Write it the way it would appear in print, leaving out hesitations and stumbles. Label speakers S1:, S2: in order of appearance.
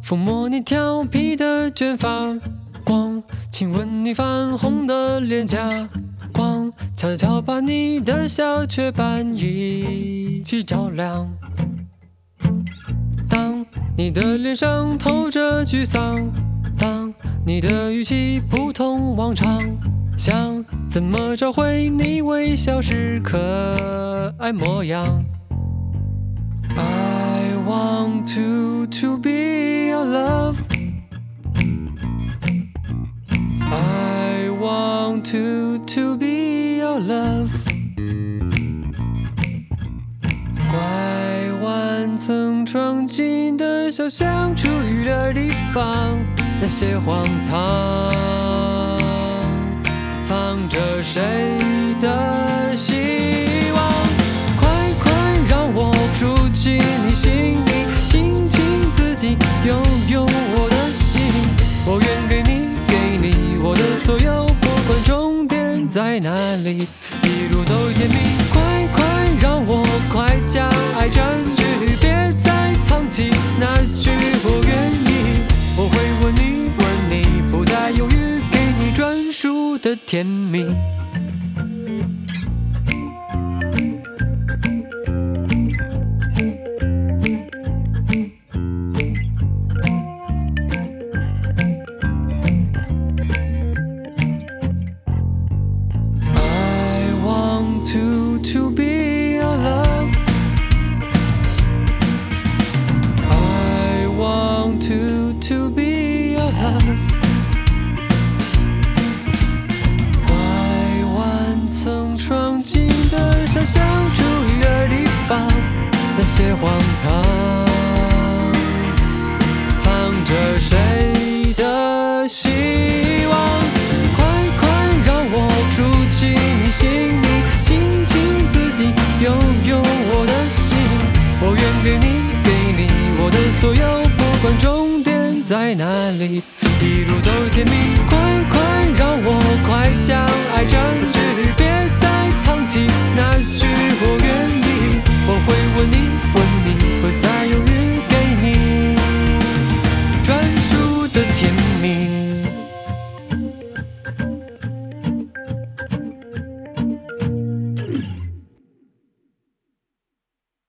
S1: 抚摸你调皮的卷发，光亲吻你泛红的脸颊，光悄悄把你的小雀斑一起照亮。当你的脸上透着沮丧，当你的语气不同往常，想怎么找回你微笑时可爱模样。I want to be your love. I want to be your love. 拐弯曾闯进的小巷，出雨的地方，那些荒唐，藏着谁的希望？快快让我住进你心里，轻轻自己拥有我的心，我愿给你我的所有，不管终点在哪里，一路都甜蜜。快快让我快将爱占据，别再藏起那句我愿意，我会问你，不再犹豫，给你专属的甜蜜。To be your love. I want to be your love. 拐弯曾闯进的小巷，出雨的地方，那些荒唐，藏着谁的希望？快快让我住进你心里，轻轻自己拥有我的心，我愿给你我的所有，不管终点在哪里，一路都甜蜜。快快让我快将爱占据，别再藏起那句我愿意，我会问你